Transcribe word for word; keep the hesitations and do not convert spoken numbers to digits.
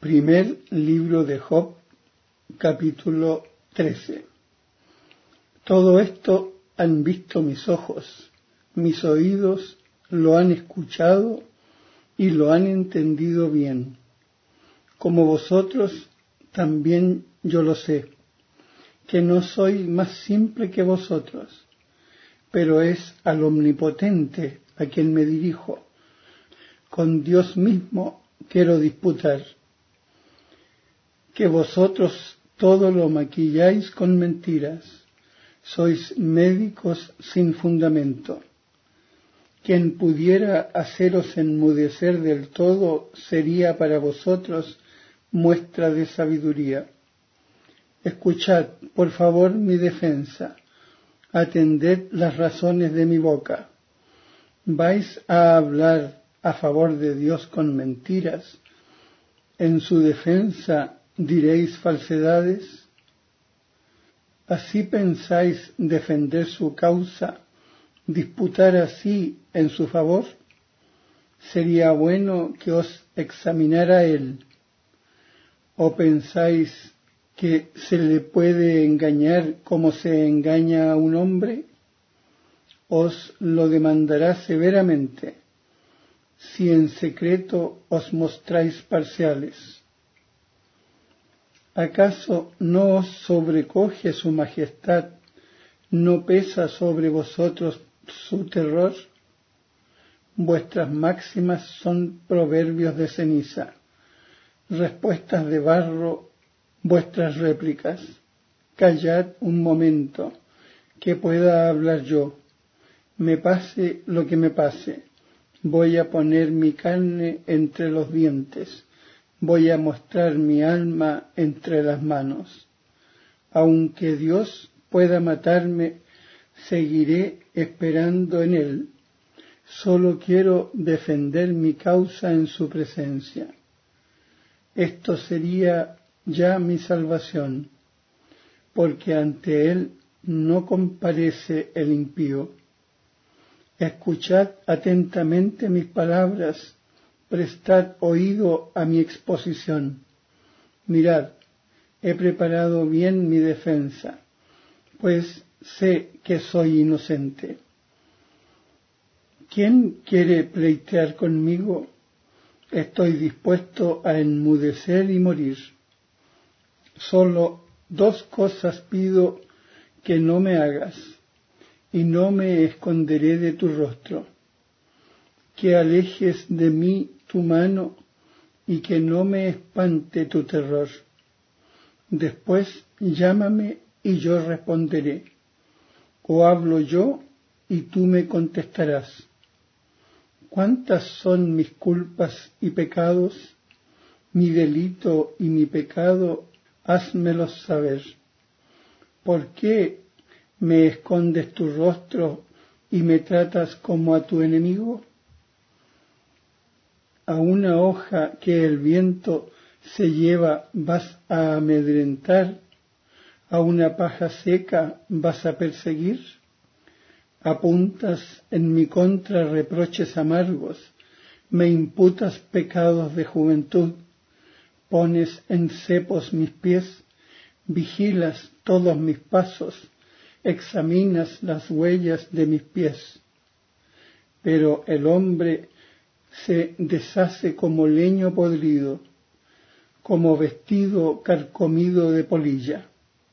Primer libro de Job, capítulo trece. Todo esto han visto mis ojos, mis oídos lo han escuchado y lo han entendido bien. Como vosotros, también yo lo sé, que no soy más simple que vosotros, pero es al Omnipotente a quien me dirijo. Con Dios mismo quiero disputar. Que vosotros todo lo maquilláis con mentiras, sois médicos sin fundamento. Quien pudiera haceros enmudecer del todo sería para vosotros muestra de sabiduría. Escuchad, por favor, mi defensa, atended las razones de mi boca. ¿Vais a hablar a favor de Dios con mentiras? En su defensa diréis falsedades. ¿Así pensáis defender su causa, disputar así en su favor? Sería bueno que os examinara él. ¿O pensáis que se le puede engañar como se engaña a un hombre? Os lo demandará severamente, si en secreto os mostráis parciales. ¿Acaso no os sobrecoge su majestad, no pesa sobre vosotros su terror? Vuestras máximas son proverbios de ceniza, respuestas de barro, vuestras réplicas. Callad un momento, que pueda hablar yo. Me pase lo que me pase, voy a poner mi carne entre los dientes, voy a mostrar mi alma entre las manos. Aunque Dios pueda matarme, seguiré esperando en Él. Solo quiero defender mi causa en su presencia. Esto sería ya mi salvación, porque ante Él no comparece el impío. Escuchad atentamente mis palabras, prestad oído a mi exposición. Mirad, he preparado bien mi defensa, pues sé que soy inocente. ¿Quién quiere pleitear conmigo? Estoy dispuesto a enmudecer y morir. Solo dos cosas pido que no me hagas, y no me esconderé de tu rostro: que alejes de mí tu mano y que no me espante tu terror. Después llámame y yo responderé, o hablo yo y tú me contestarás. ¿Cuántas son mis culpas y pecados? Mi delito y mi pecado, házmelos saber. ¿Por qué me escondes tu rostro y me tratas como a tu enemigo? A una hoja que el viento se lleva vas a amedrentar, a una paja seca vas a perseguir. Apuntas en mi contra reproches amargos, me imputas pecados de juventud, pones en cepos mis pies, vigilas todos mis pasos, examinas las huellas de mis pies. Pero el hombre se deshace como leño podrido, como vestido carcomido de polilla.